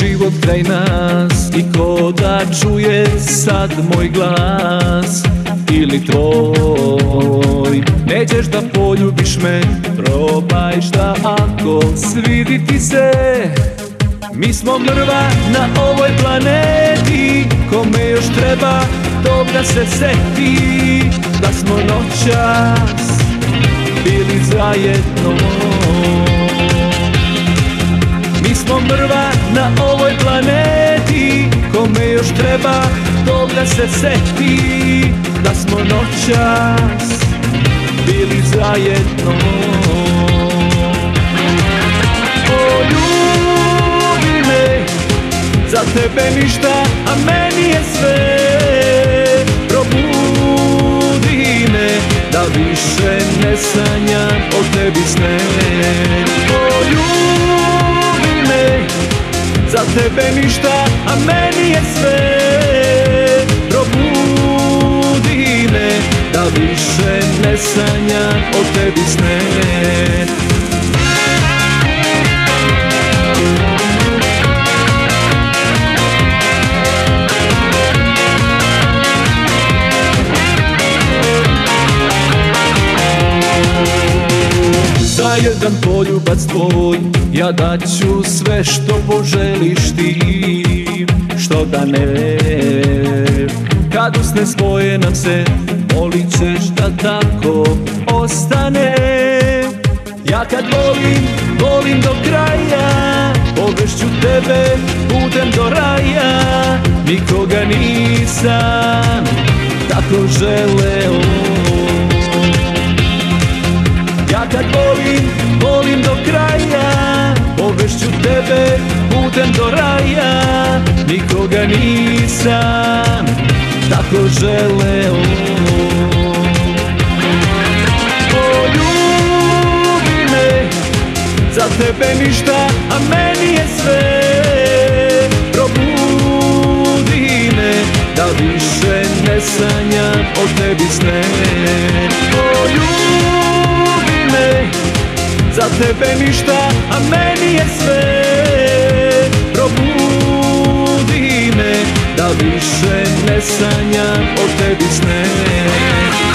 život kraj nas i ko da čuje sad moj glas ili tvoj. Nećeš da poljubiš me, probaj šta ako svidi ti se. Mi smo mrva na ovoj planeti, kome još treba tog da se seti da smo noćas bili zajedno. Mi smo mrva na ovoj planeti, kome još treba tog da se seti da smo noćas bili zajedno. O ljubi me, za tebe ništa, a meni je sve. Probudi me, da više ne sanjam o tebi sne. O ljubi me, za tebe ništa, a meni je sve. Probudi me, da više ne sanjam o tebi sne. Za jedan poljubac tvoj ja daću sve što poželiš ti. Što da ne, kad usne svoje nam se, molit ćeš da tako ostane. Ja kad volim, volim do kraja, povešću tebe, budem do raja. Nikoga nisam tako želeo. Ja kad volim, volim do kraja, povešću tebe, budem do raja. Nikoga nisam tako želeo. O ljubi me, za tebe ništa, a meni je sve. Probudi me, da više ne sanjam o tebi sne. O ljubi me, za tebe ništa, a meni je sve. Probudi me, da više ne sanjam o tebi sne.